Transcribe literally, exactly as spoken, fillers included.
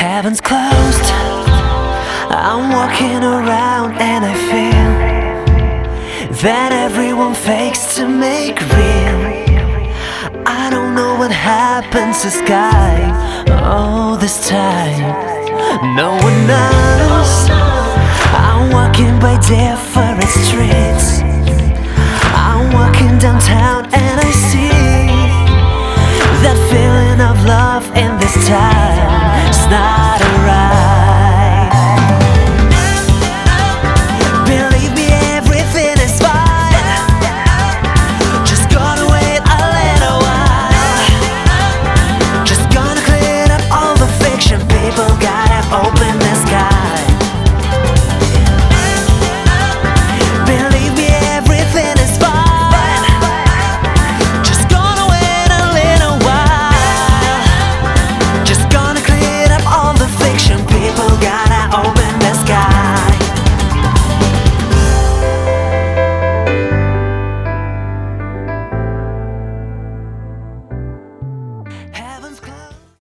Heaven's closed, I'm walking around and I feel that everyone fakes to make real. I don't know what happened to sky all this time. No one knows. I'm walking by different streets. I'm walking downtown and I see that feeling of love in this time. It's not